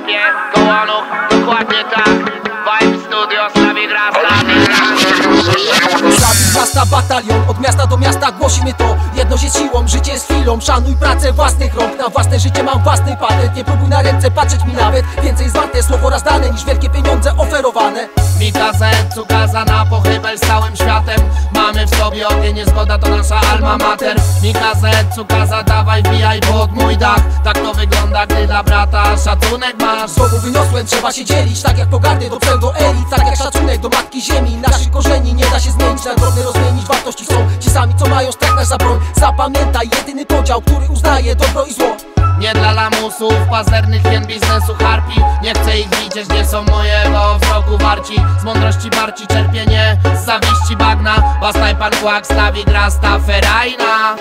vibe, kołanów, dokładnie tak. Vibe Studio, Slawik Rasta. Slawik Rasta batalion, od miasta do miasta głosimy to. Jedność jest siłą, życie jest chwilą. Szanuj pracę własnych rąk, na własne życie mam własny patent. Nie próbuj na ręce patrzeć mi nawet. Więcej jest warte słowo raz dane niż wielkie pieniądze oferowane. Mikaze, Cukaza na pochybel z całym światem. Mamy w sobie ogień, niezgoda to nasza alma mater. Mikaze, Cukaza, dawaj wbijaj pod mój dach. Tak to wygląda, gdy dla brata szacunek masz. Słowo wyniosłem, trzeba się dzielić. Tak jak pogardy do pseudo-elit, tak jak szacunek do matki ziemi. Naszych korzeni nie da się zmienić, na drobny rozmienić. Wartości są ci sami, co mają strach nasz za broń. Zapamiętaj, jedyny podział, który uznaje dobro i zło. Nie dla lamusów, pazernych hien biznesu harpi. Nie chcę ich widzieć, nie są mojego wzroku warci. Z mądrości barci czerpienie, z zawiści bagna. Bastaj pan kłak, Slawik Rasta, ferajna.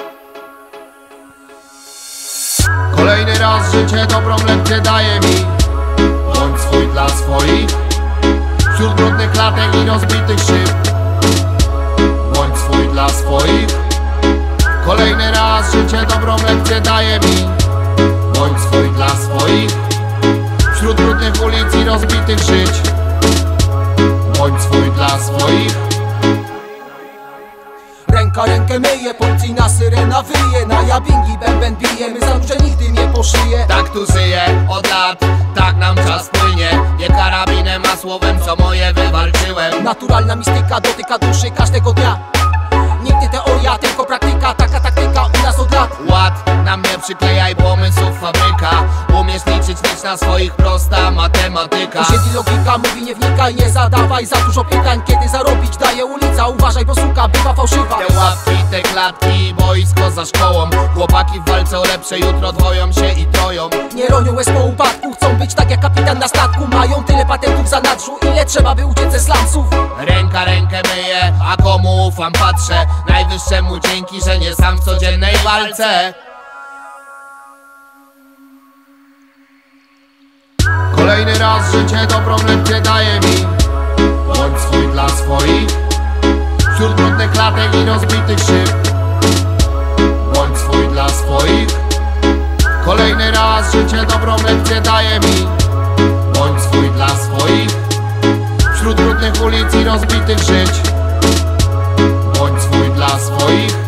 Kolejny raz życie dobrą lekcję daje mi. Bądź swój dla swoich. Wśród brudnych klatek i rozbitych szyb. Bądź swój dla swoich. Kolejny raz życie dobrą lekcję daje mi. Bądź swój dla swoich. Wśród brudnych ulic i rozbitych żyć. Bądź swój dla swoich. Ręka rękę myje, policyjna syrena wyje. Na jabingi bęben bije, my za duże nigdy nie po szyję. Tak tu żyję od lat, tak nam czas płynie. Nie karabinem, a słowem, co moje wywalczyłem. Naturalna mistyka dotyka duszy każdego dnia. Nigdy teoria, tylko praktyka, taka taktyka u nas od lat. Ład na mnie przyklejaj, pomysłów fabryka. Umiesz liczyć, licz na swoich, prosta matematyka. Usiedli logika, mówi nie wnikaj, nie zadawaj za dużo pytań. Kiedy zarobić daje ulica, uważaj, bo suka bywa fałszywa. Te łapki, te klatki, boisko za szkołą. Chłopaki w walce o lepsze jutro dwoją się i troją. Nie ronią łez po upadku, chcą być tak jak kapitan na statku. Mają tyle patentów za nadrzu, ile trzeba by uciec ze slumsów. Ręka rękę myje, a komu ufam patrzę. Najwyższemu dzięki, że nie sam w codziennej walce. Kolejny raz życie dobrą lekcję daje mi. Bądź swój dla swoich. Wśród brudnych klatek i rozbitych szyb. Bądź swój dla swoich. Kolejny raz życie dobrą lekcję daje mi. Bądź swój dla swoich. Wśród brudnych ulic i rozbitych żyć. Bądź swój dla swoich.